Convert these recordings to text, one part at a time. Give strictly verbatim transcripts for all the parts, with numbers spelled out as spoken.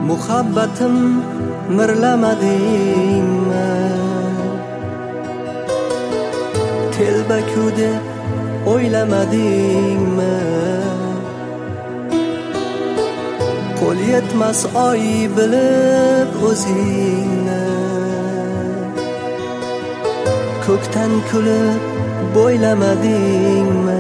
muhabbatim mirlamadingmi? Telbakude o'ylamadingmi? Qo'l yetmas oy bilib o'zingni ko'kdan kulib bo'ylamadingmi?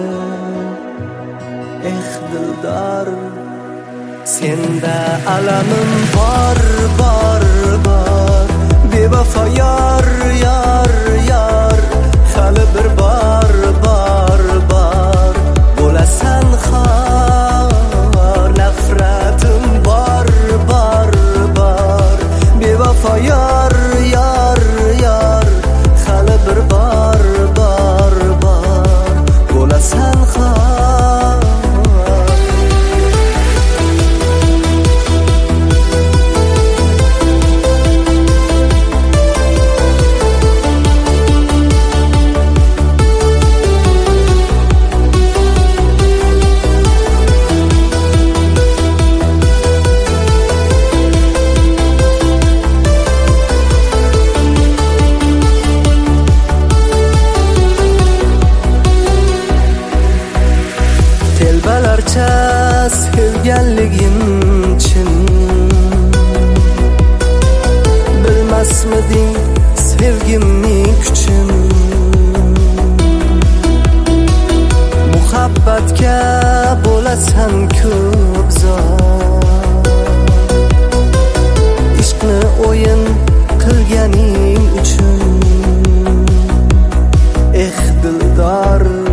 Eh dildor, senda alamim bor, bor, bor. Bevafo yor, yor, yor. Hali bir bor, bor, bor. Bo'lasan xor, nafratim bor, bor, bor. Bevafo yor, yor, yor. Hali bir bor, bor, bor. Bo'lasan xor. Telbalarcha sevganligim chin, bilmasmiding sevgimning kuchin? Muhabbatga bo'lasan ko'p zor, ishqni o'yin qilganing uchun. Eh dildor,